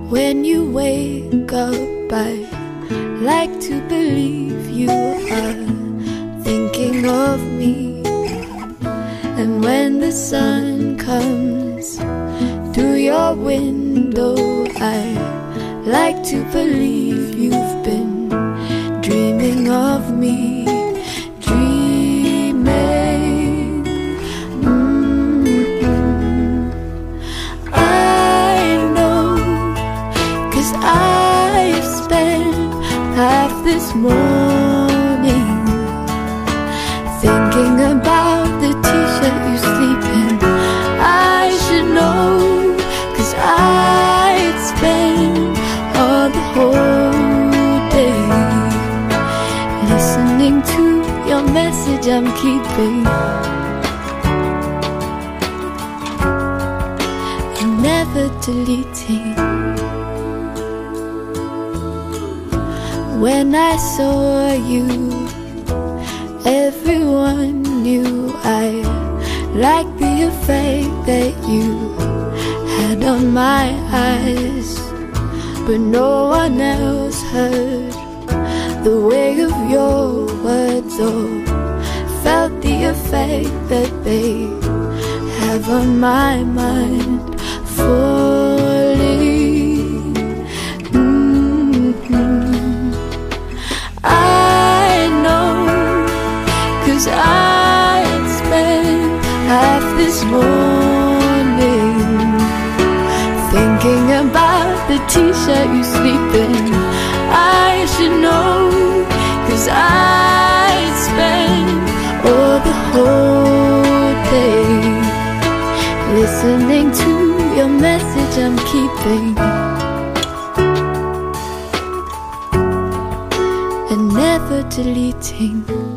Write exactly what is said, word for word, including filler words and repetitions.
When you wake up, I like to believe you are thinking of me. And when the sun comes through your window, I like to believe you've been dreaming of me. Dreaming. Mm-hmm. I know, 'cause I've spent half this morning thinking about the t-shirt you sleep in. I should know, 'cause I'd spend all the whole day listening to your message I'm keeping and never deleting. When I saw you, everyone knew I liked the effect that you had on my eyes, but no one else heard the weight of your words or felt the effect that they have on my mind. Falling. Mm-hmm. I know, 'cause I had spent half this morning thinking about the t-shirt you sleep in. I should know, 'cause I'd spend all the whole day listening to your message I'm keeping and never deleting.